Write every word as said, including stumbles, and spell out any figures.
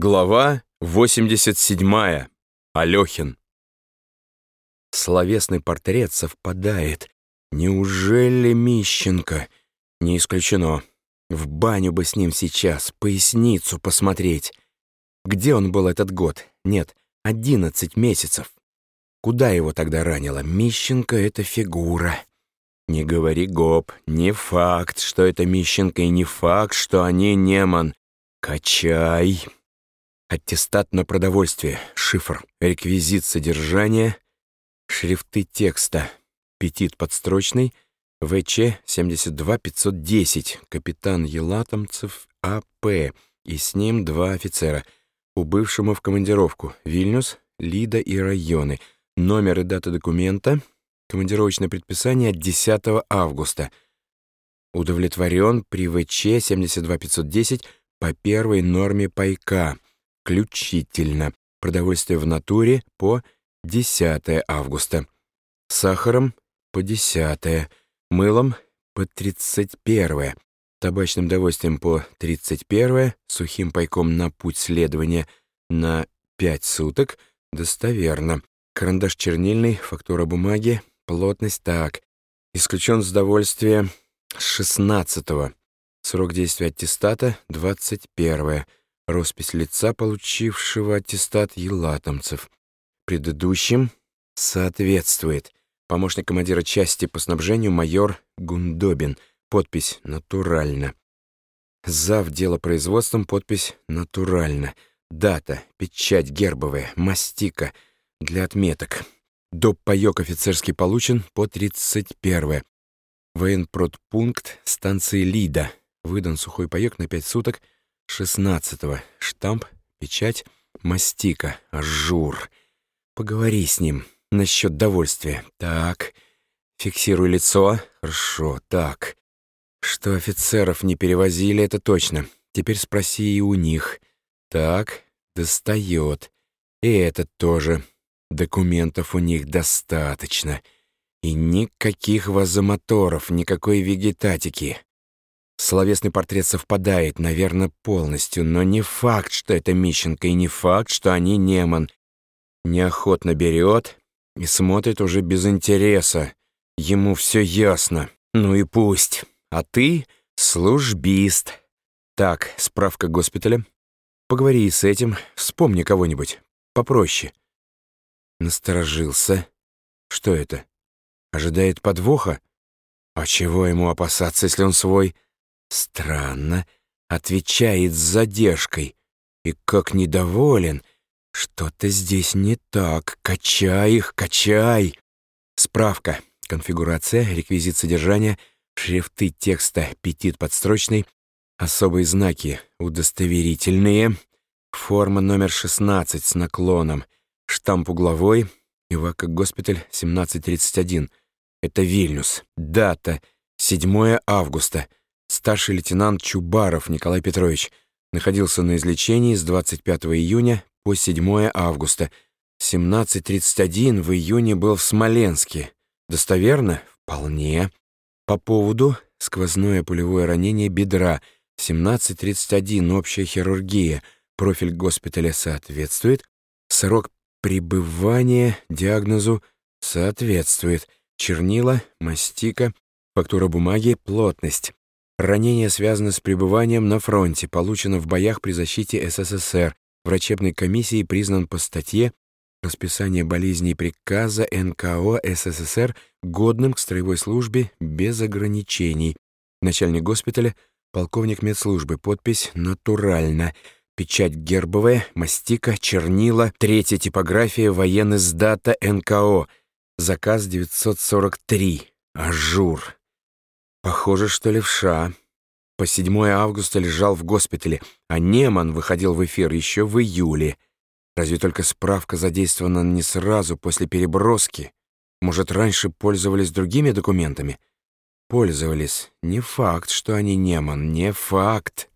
Глава восемьдесят седьмая. Алёхин. Словесный портрет совпадает. Неужели Мищенко? Не исключено. В баню бы с ним сейчас, поясницу посмотреть. Где он был этот год? Нет, одиннадцать месяцев. Куда его тогда ранило? Мищенко — это фигура. Не говори гоп, не факт, что это Мищенко, и не факт, что они Неман. Качай. Аттестат на продовольствие, шифр, реквизит содержания, шрифты текста, петит подстрочный, ВЧ семьдесят два пятьсот десять, капитан Елатомцев А.П. и с ним два офицера, убывшему в командировку, Вильнюс, Лида и районы, номер и дата документа, командировочное предписание от десятого августа. Удовлетворен при ВЧ семьдесят два пятьсот десять по первой норме пайка. Включительно. Продовольствие в натуре по десятое августа. Сахаром по десятое. Мылом по тридцать первое. Табачным довольствием по тридцать первое. Сухим пайком на путь следования на пять суток. Достоверно. Карандаш чернильный, фактура бумаги, плотность так. Исключен с довольствия с шестнадцатого. Срок действия аттестата двадцать первое. Роспись лица, получившего аттестат Елатомцев. Предыдущим соответствует. Помощник командира части по снабжению майор Гундобин. Подпись «Натурально». Зав. Делопроизводством. Подпись «Натурально». Дата, печать гербовая, мастика для отметок. Доп. Паёк офицерский получен по тридцать первое. Военпродпункт станции Лида. Выдан сухой паёк на пять суток. шестнадцатого. Штамп, печать, мастика, ажур. Поговори с ним насчет довольствия. Так. Фиксируй лицо. Хорошо. Так. Что офицеров не перевозили, это точно. Теперь спроси и у них. Так. Достает. И этот тоже. Документов у них достаточно. И никаких вазомоторов, никакой вегетатики. Словесный портрет совпадает, наверное, полностью, но не факт, что это Мищенко, и не факт, что они Неман. Неохотно берет и смотрит уже без интереса. Ему все ясно. Ну и пусть. А ты службист. Так, справка госпиталя. Поговори с этим, вспомни кого-нибудь попроще. Насторожился. Что это? Ожидает подвоха? А чего ему опасаться, если он свой? Странно, отвечает с задержкой. И как недоволен. Что-то здесь не так. Качай их, качай. Справка. Конфигурация, реквизит содержания, шрифты текста, петит подстрочный, особые знаки, удостоверительные, форма номер шестнадцать с наклоном, штамп угловой, Ивако госпиталь семнадцать тридцать один. Это Вильнюс. Дата седьмое августа. Старший лейтенант Чубаров Николай Петрович находился на излечении с двадцать пятого июня по седьмое августа. семнадцать тридцать один в июне был в Смоленске. Достоверно? Вполне. По поводу сквозное пулевое ранение бедра. семнадцать тридцать один общая хирургия. Профиль госпиталя соответствует. Срок пребывания диагнозу соответствует. Чернила, мастика, фактура бумаги, плотность. Ранение связано с пребыванием на фронте, получено в боях при защите СССР. Врачебной комиссией признан по статье «Расписание болезней приказа эн ка о СССР годным к строевой службе без ограничений». Начальник госпиталя, полковник медслужбы, подпись «Натурально». Печать гербовая, мастика, чернила, третья типография, военный сдата эн ка о. Заказ девятьсот сорок три. Ажур. Похоже, что левша. По седьмое августа лежал в госпитале, а Неман выходил в эфир еще в июле. Разве только справка задействована не сразу после переброски? Может, раньше пользовались другими документами? Пользовались. Не факт, что они Неман, не факт.